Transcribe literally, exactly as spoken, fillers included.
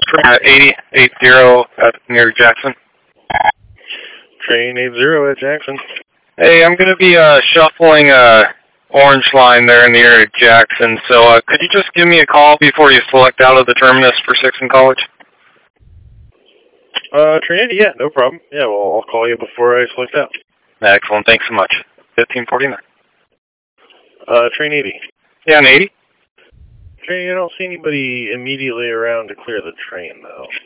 train at eighty, eight zero at near Jackson. Train eight zero at Jackson. Hey, I'm going to be uh, shuffling uh, Orange Line there in the area of Jackson, so uh, could you just give me a call before you select out of the terminus for six in College? Uh, Train eighty, yeah, no problem. Yeah, well, I'll call you before I select out. Excellent, thanks so much. fifteen forty-nine. Uh, Train eighty. Yeah, an eighty? Train, I don't see anybody immediately around to clear the train, though.